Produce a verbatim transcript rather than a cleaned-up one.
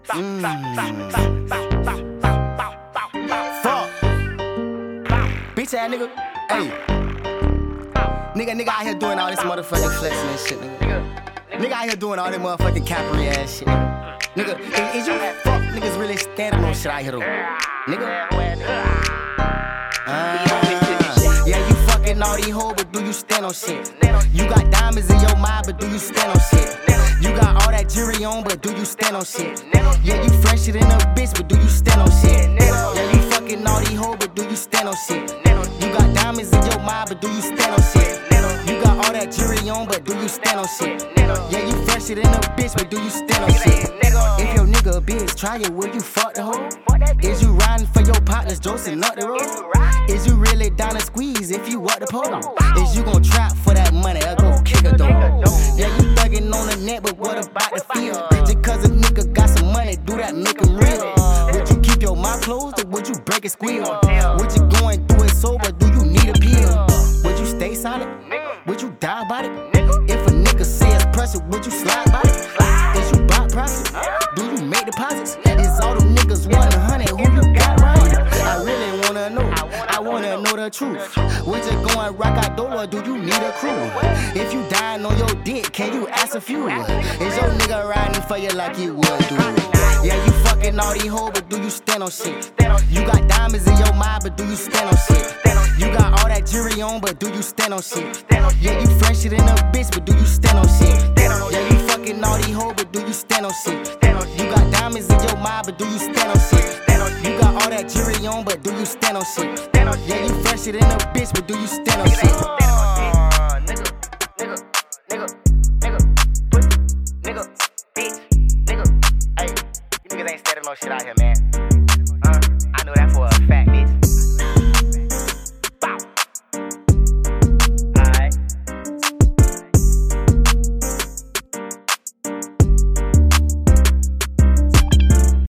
Mm. Fuck. Bitch ass nigga. Hey. Nigga, nigga out here doing all this motherfucking flexing and shit, nigga. Nigga out here doing all that motherfucking Capri ass shit. Nigga, is, is you fuck niggas really standing on shit out here though? Nigga. Uh, yeah, you fucking all these hoes, but do you stand on shit? You got diamonds in your mind, but do you stand on shit? You got all that jewelry on, but do you stand on shit? Yeah, you fresher than a bitch, but do you stand on shit? Yeah, you fucking all these hoes, but do you stand on shit? You got diamonds in your mind, but do you stand on shit? You got all that jewelry on, but do you stand on shit? Yeah, you fresher than a bitch, but do you stand on shit? If your nigga a bitch, try it, will you fuck the hoe? Is you riding for your partners, Joseph up the road? Is you really down to squeeze if you up the pole? Is you gon' trap for that money or go kick a door? Yeah, you thuggin' on the net, but what about the field? Just cause a nigga got some money, do that make him real? Would you keep your mouth closed or would you break a squeal? Would you go and do it sober, do you need a pill? Would you stay solid? Would you die about it? If a nigga says pressure, would you slide by it? Is you buy profits? Do you make deposits? Is all them niggas one hundred who you got right? I really wanna know, I wanna know the truth. Would you go and rock out door or do you need a crew? If you dying on your dick, can you ask a few? Is your nigga riding for you like you would do? Yeah, you fucking all these hoes, but do you stand on shit? You got diamonds in your mind, but do you stand on shit? You got all that jewelry on, but do you stand on shit? Yeah, you fresher than a bitch, but do you stand on shit? Yeah, you fucking all these hoes, but do you stand on shit? You got diamonds in your mind, but do you stand on shit? You got all that jewelry on, but do you stand on shit? Yeah, you fresher than a bitch, but do you stand on shit? Nigga, nigga, nigga, nigga, pussy, nigga, bitch, nigga. Hey, you niggas ain't standing on shit out here, man.